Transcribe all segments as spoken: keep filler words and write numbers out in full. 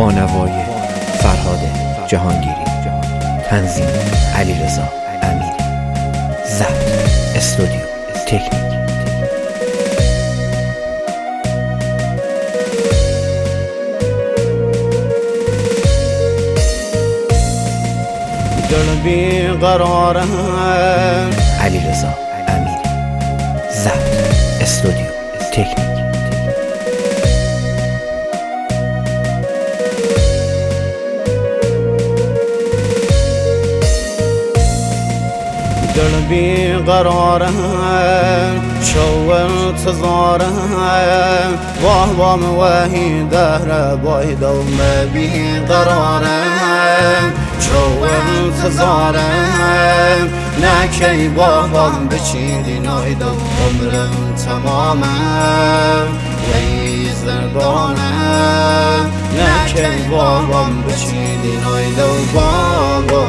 بانوای فرهاد جهانگیری، تنظیم علیرضا امیری، ضبط استودیو تکنیک. دل بی قراره علیرضا امیری، ضبط استودیو تکنیک. دل بی قراره شو انتظاره واه وام وهی دهر باید و بی قراره شو انتظاره نکی باهم بچیدی ناید و عمرم تمامه ویز دردانه نکی باهم بچیدی ناید و بابا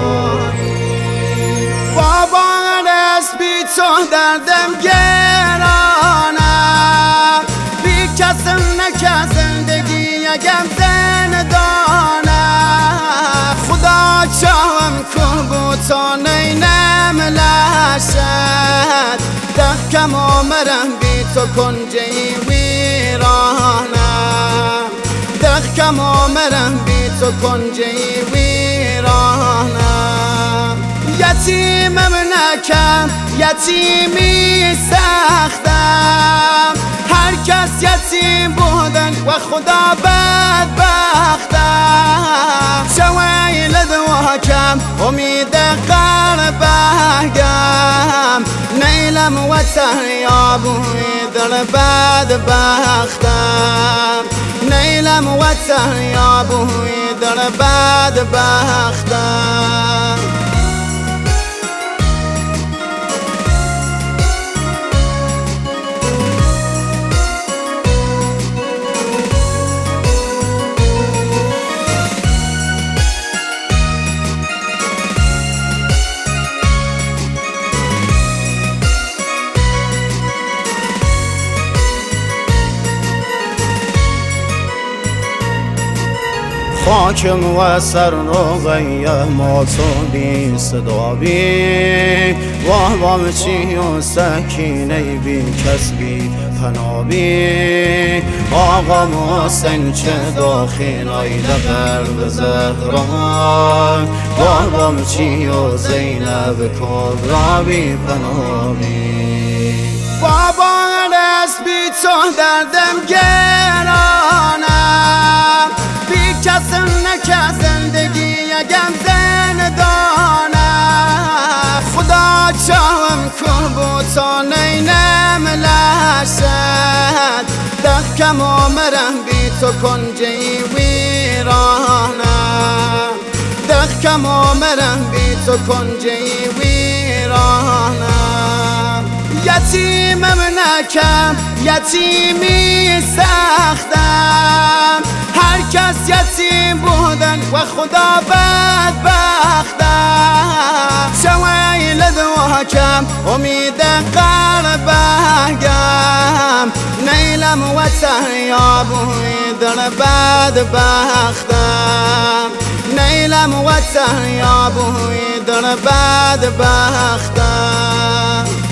بابا دست بی تو دردم گرانه بی کسم نکه زندگی یکم زندانه خدا چاهم کن بو تا نینم لشد دخکم آمرم بی تو کنجی ویرانه دخکم آمرم بی تو کنجی ویرانه یتیمم نکم یتیمی سختم هر کس یتیم بودن و خدا بدبختم شویل دواکم امید قلبهگم نیلم و تریابوی در بدبختم نیلم و تریابوی در بدبختم خاکم و سر روغیه ما تو بی صدا بی واه وام چی و سکینه بی کس بی پنابی آقا محسن چه داخل آیده قلب زهران واه وام چی و زینب کبرا بی پنابی بابا دست بی تو دردم گرانه کسم نکه زندگی یکم زندانه خدا چاهم کن بو تا نینم لشد دخکم آمرم بی تو کنجی ویرانه دخکم آمرم بی تو کنجی ویرانه یتیمم نکم یتیمی سختم هر کس یتیم بودن و خدا بدبختم شویل دواکم امید قلبهگم نیلم و تریابوی در بدبختم نیلم و تریابوی در بدبختم